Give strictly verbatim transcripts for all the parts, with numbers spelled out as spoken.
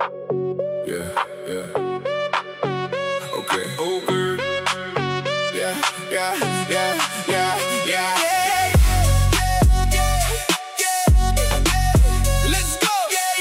Yeah, yeah. Okay, okay. Yeah, yeah, yeah, yeah, yeah. Let's go.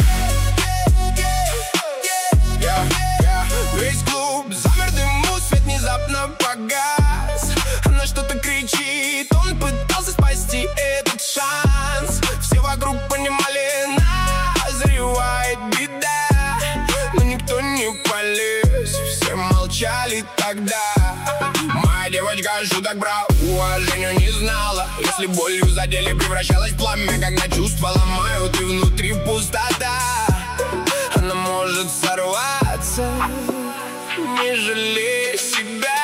Yeah, yeah. Весь клуб замер, дыму, свет внезапно погас. Она что-то кричит, он пытался спасти этот шанс. Все вокруг понимали, назревает беда, но никто не полез, все молчали тогда. Моя девочка шуток про уважение не знала. Если болью задели, превращалась в пламя. Когда чувства ломают и внутри пустота, она может сорваться, не жалея себя.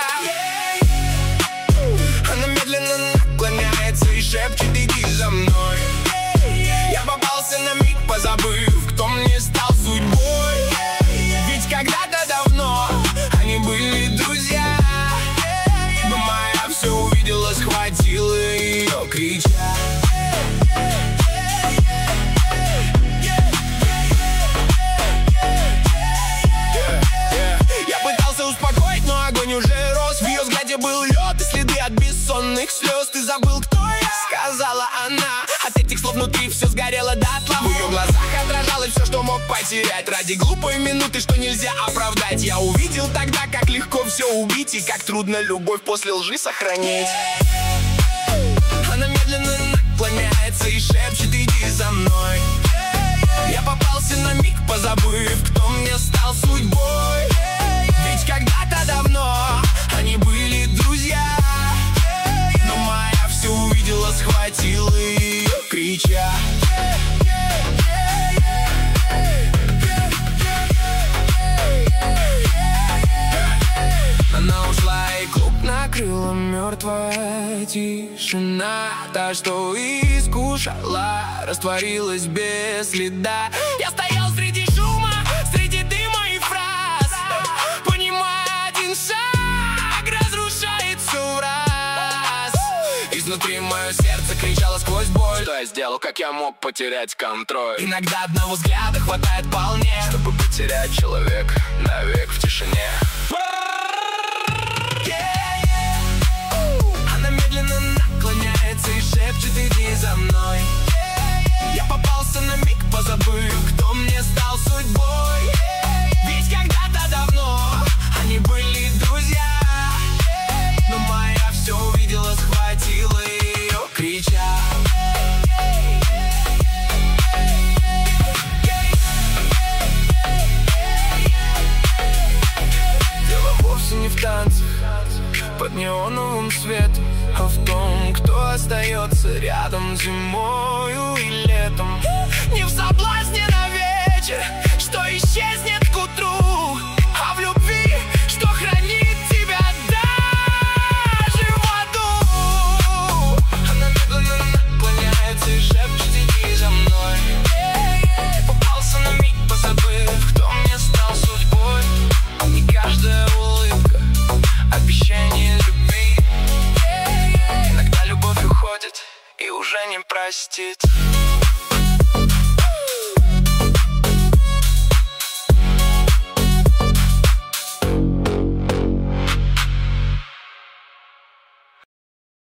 Она медленно наклоняется и шепчет: иди за мной. Я попался на миг, позабыв, кто мне стал судьбой. Ведь когда-то давно они были друзья, но моя все увидела, схватила ее, крича. Я пытался успокоить, но огонь уже рос. В ее взгляде был лед и следы от бессонных слез. Ты забыл, кто я? Сказала она. От этих слов внутри все сгорело дотла. В ее глазах отражалось все, что мог потерять. Ради глупой минуты, что нельзя оправдать. Я увидел тогда, как легко все убить, и как трудно любовь после лжи сохранить. Она медленно наклоняется и шепчет: иди за мной. Я попался на миг, позабыв, кто мне стал судьбой. Ведь когда-то давно они были друзья, но моя все увидела, схватила ее, крича. Она ушла, и клуб накрыла мертвая тишина. Та, что искушала, растворилась без следа. Я стоял среди шума, среди дыма и фраз, понимая, один шаг разрушает все в раз. Изнутри мое сердце кричало сквозь боль: что я сделал, как я мог потерять контроль? Иногда одного взгляда хватает вполне, чтобы потерять человека навек в тишине. Она медленно наклоняется и шепчет: иди за мной. Я попался на миг, позабыв, кто мне стал судьбой. Ведь когда-то давно они были друзья, но моя все увидела, схватила ее, крича. Дело вовсе не в танцах под неоновым светом, а в том, кто остается рядом зимою и летом. Не в соблазне на вечер, что исчезнет к утру, а в любви, что хранит тебя даже в аду. Она медленно наклоняется и шепчет: иди за мной. Попался на миг, позабыв, кто мне стал судьбой. Не каждая улыбка — обещание любви. Иногда любовь уходит и уже не простит.